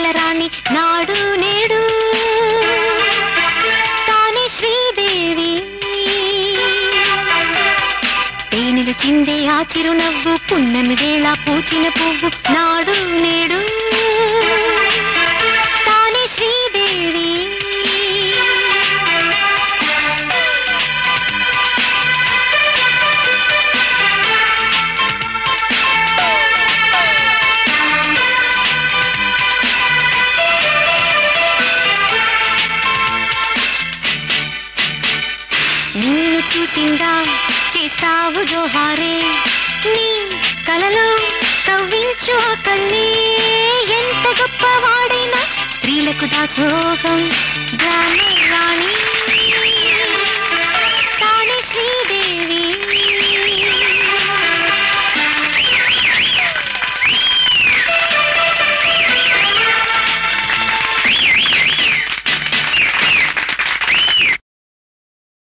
రాణి నాడు నేడు తానే శ్రీదేవి. తేనెలు చిందే ఆ చిరునవ్వు పున్నమి వేళ పూచిన పువ్వు నాడు నేడు తానే శ్రీదేవి. నిన్ను చూసిందా చేస్తావు జోహారే నీ కలలో కవ్వించు ఆ కళ్ళే ఎంత గొప్పవాడైనా స్త్రీలకు దాసోహం